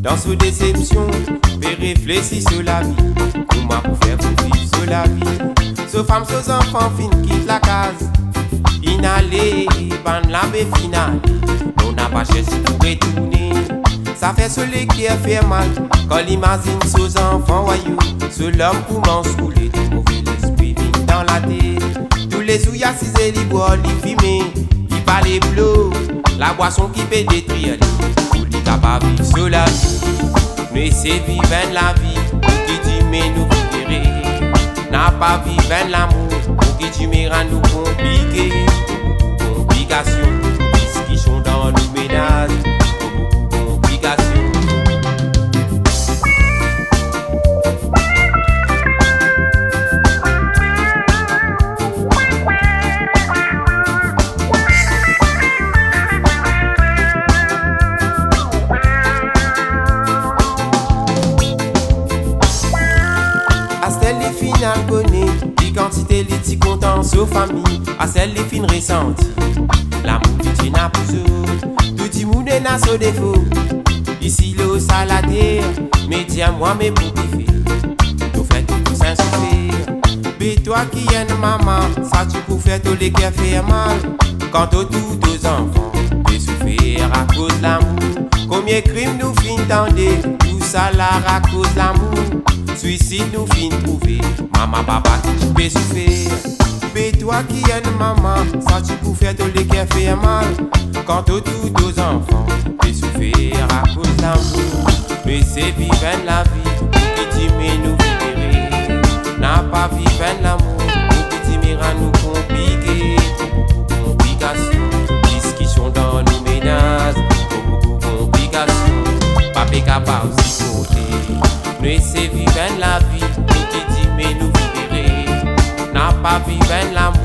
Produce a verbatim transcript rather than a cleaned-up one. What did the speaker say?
dans ce déception, mais réfléchis sur la vie. Comment pour faire pour vivre sur la vie? Ce femme, ce enfants, fin quitte la case. Inhalé, ban la baie finale. On n'a pas cherché pour retourner. Ça fait ce lait qui a fait mal. Quand l'imagine ces enfants voyous, ce l'homme commence à rouler. Tout mauvais l'esprit vient dans la tête. Tous les souillas, si c'est les bois, les fumées. Il parle les bleus, la boisson qui peut détruire. Pour les capables de vivre sur la vie. Mais c'est vivre la vie. Pour qui dit mais nous vivre. N'a pas vivre l'amour. Pour qui dit mais rend nous compliqués. Complications. Discussions dans nos ménages. Final connaît, les quantités, les petits contents sur famille, à celle les fines ressenties. L'amour du Dieu n'a pour eux, tout le monde n'a son défaut. Ici l'eau salade, mais tiens moi mes pour kiffer. Tout fait tout pour s'insuffler. Mais toi qui es une maman, ça tu peux faire tous les cœurs faire mal. Quant aux tous aux enfants, de souffrir à cause de l'amour. Combien de crimes nous fin tendez, tout ça là à cause de l'amour. Suicide nous fin trouver, maman papa tu peux souffrir. Mais toi qui es une maman, ça tu peux faire tous les cœurs faire mal. Quant aux tous aux enfants, de souffrir à cause de l'amour. Mais c'est vivre la vie, qui dit mais nous vivre. N'a pas vivre l'amour, qui dit mais rend nous compliqués. Beaucoup complications, discussions dans nos ménages. Beaucoup complications, pas capable aussi côté. Mais c'est vivre la vie, qui dit mais nous vivre. N'a pas vivre l'amour.